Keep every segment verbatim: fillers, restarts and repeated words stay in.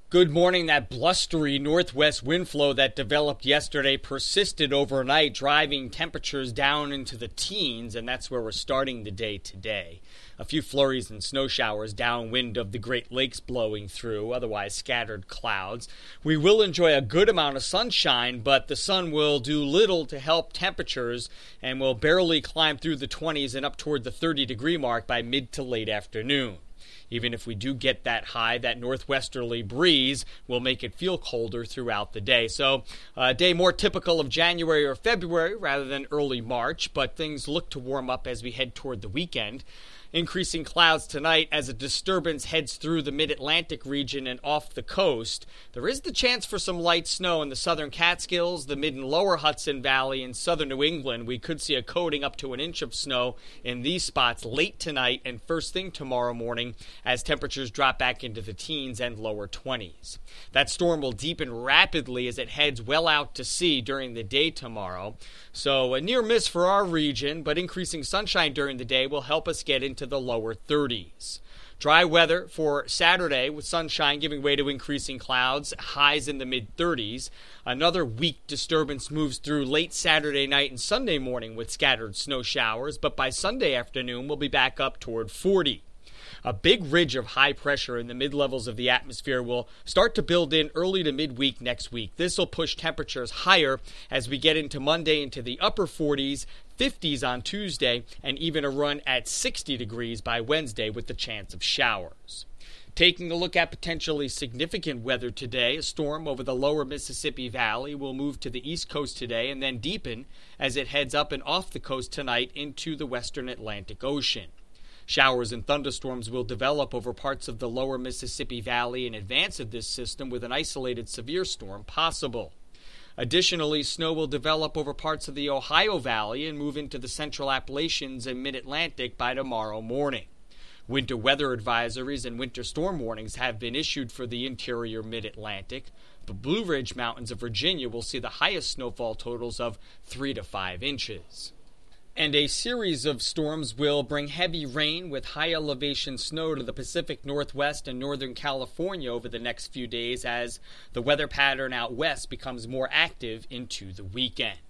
Good morning. That blustery northwest wind flow that developed yesterday persisted overnight, driving temperatures down into the teens, and that's where we're starting the day today. A few flurries and snow showers downwind of the Great Lakes blowing through, otherwise scattered clouds. We will enjoy a good amount of sunshine, but the sun will do little to help temperatures and will barely climb through the twenties and up toward the thirty degree mark by mid to late afternoon. Even if we do get that high, that northwesterly breeze will make it feel colder throughout the day. So a day more typical of January or February rather than early March, but things look to warm up as we head toward the weekend. Increasing clouds tonight as a disturbance heads through the mid-Atlantic region and off the coast. There is the chance for some light snow in the southern Catskills, the mid and lower Hudson Valley, and southern New England. We could see a coating up to an inch of snow in these spots late tonight and first thing tomorrow morning as temperatures drop back into the teens and lower twenties. That storm will deepen rapidly as it heads well out to sea during the day tomorrow. So a near miss for our region, but increasing sunshine during the day will help us get into to the lower thirties. Dry weather for Saturday with sunshine giving way to increasing clouds, highs in the mid-thirties. Another weak disturbance moves through late Saturday night and Sunday morning with scattered snow showers, but by Sunday afternoon we'll be back up toward forty. A big ridge of high pressure in the mid-levels of the atmosphere will start to build in early to midweek next week. This will push temperatures higher as we get into Monday into the upper forties, fifties on Tuesday, and even a run at sixty degrees by Wednesday with the chance of showers. Taking a look at potentially significant weather today, a storm over the lower Mississippi Valley will move to the east coast today and then deepen as it heads up and off the coast tonight into the western Atlantic Ocean. Showers and thunderstorms will develop over parts of the lower Mississippi Valley in advance of this system with an isolated severe storm possible. Additionally, snow will develop over parts of the Ohio Valley and move into the central Appalachians and mid-Atlantic by tomorrow morning. Winter weather advisories and winter storm warnings have been issued for the interior mid-Atlantic. The Blue Ridge Mountains of Virginia will see the highest snowfall totals of three to five inches. And a series of storms will bring heavy rain with high elevation snow to the Pacific Northwest and Northern California over the next few days as the weather pattern out west becomes more active into the weekend.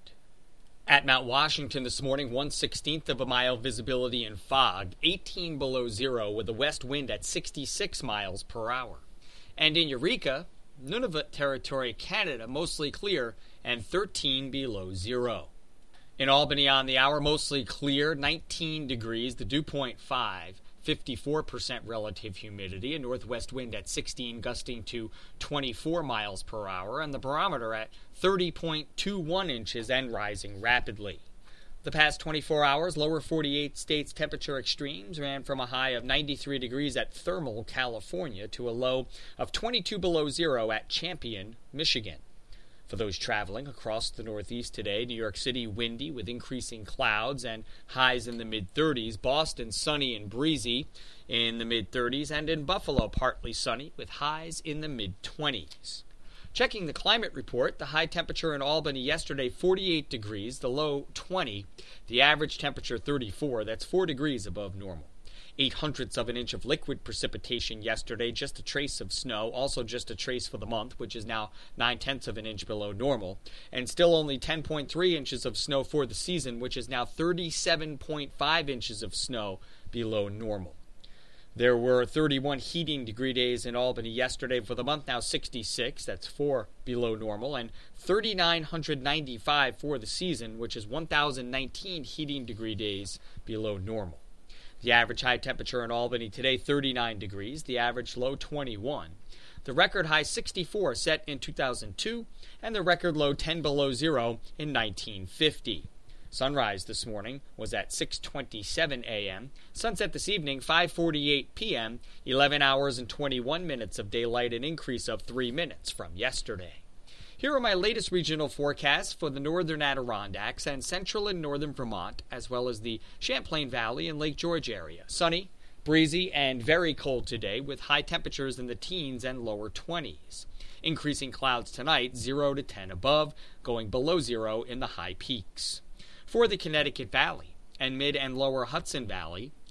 At Mount Washington this morning, one sixteenth of a mile visibility in fog, eighteen below zero with a west wind at sixty-six miles per hour. And in Eureka, Nunavut Territory, Canada, mostly clear and thirteen below zero. In Albany on the hour, mostly clear, nineteen degrees, the dew point five, fifty-four percent relative humidity, a northwest wind at sixteen, gusting to twenty-four miles per hour, and the barometer at thirty point two one inches and rising rapidly. The past twenty-four hours, lower forty-eight states temperature extremes ran from a high of ninety-three degrees at Thermal, California, to a low of twenty-two below zero at Champion, Michigan. For those traveling across the Northeast today, New York City windy with increasing clouds and highs in the mid-thirties. Boston sunny and breezy in the mid-thirties. And in Buffalo partly sunny with highs in the mid-twenties. Checking the climate report, the high temperature in Albany yesterday, forty-eight degrees, the low twenty, the average temperature thirty-four. That's four degrees above normal. Eight hundredths of an inch of liquid precipitation yesterday, just a trace of snow, also just a trace for the month, which is now nine tenths of an inch below normal, and still only ten point three inches of snow for the season, which is now thirty-seven point five inches of snow below normal. There were thirty-one heating degree days in Albany yesterday for the month, now sixty-six, that's four below normal, and three thousand nine hundred ninety-five for the season, which is one thousand nineteen heating degree days below normal. The average high temperature in Albany today, thirty-nine degrees. The average low, twenty-one. The record high, sixty-four, set in two thousand two, and the record low, ten below zero, in nineteen fifty. Sunrise this morning was at six twenty-seven a.m. Sunset this evening, five forty-eight p.m., eleven hours and twenty-one minutes of daylight, an increase of three minutes from yesterday. Here are my latest regional forecasts for the northern Adirondacks and central and northern Vermont, as well as the Champlain Valley and Lake George area. Sunny, breezy, and very cold today with high temperatures in the teens and lower twenties. Increasing clouds tonight, zero to ten above, going below zero in the high peaks. For the Connecticut Valley and mid and lower Hudson Valley,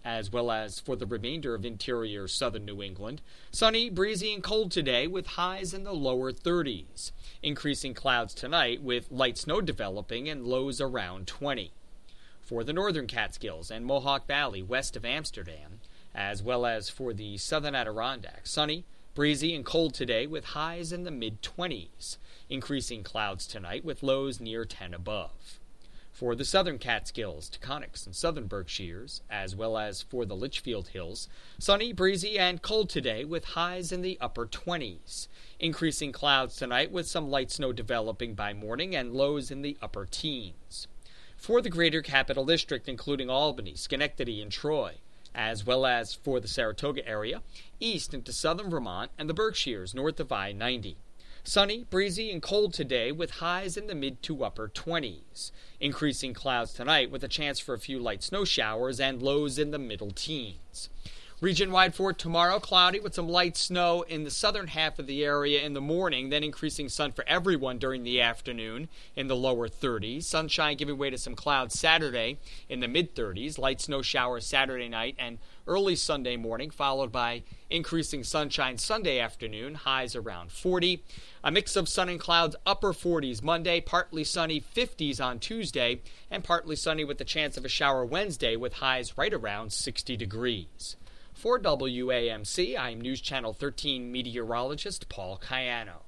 as well as for the remainder of interior southern New England. Sunny, breezy, and cold today with highs in the lower thirties. Increasing clouds tonight with light snow developing and lows around twenty. For the northern Catskills and Mohawk Valley west of Amsterdam, as well as for the southern Adirondacks, sunny, breezy, and cold today with highs in the mid-twenties. Increasing clouds tonight with lows near ten above. For the southern Catskills, Taconics, and southern Berkshires, as well as for the Litchfield Hills, sunny, breezy, and cold today with highs in the upper twenties. Increasing clouds tonight with some light snow developing by morning and lows in the upper teens. For the greater Capital District, including Albany, Schenectady, and Troy, as well as for the Saratoga area, east into southern Vermont and the Berkshires north of I ninety. Sunny, breezy, and cold today with highs in the mid to upper twenties. Increasing clouds tonight with a chance for a few light snow showers and lows in the middle teens. Region-wide for tomorrow, cloudy with some light snow in the southern half of the area in the morning, then increasing sun for everyone during the afternoon in the lower thirties. Sunshine giving way to some clouds Saturday in the mid-thirties. Light snow showers Saturday night and early Sunday morning, followed by increasing sunshine Sunday afternoon, highs around forty. A mix of sun and clouds, upper forties Monday, partly sunny fifties on Tuesday, and partly sunny with the chance of a shower Wednesday with highs right around sixty degrees. For W A M C, I'm News Channel thirteen meteorologist Paul Cayano.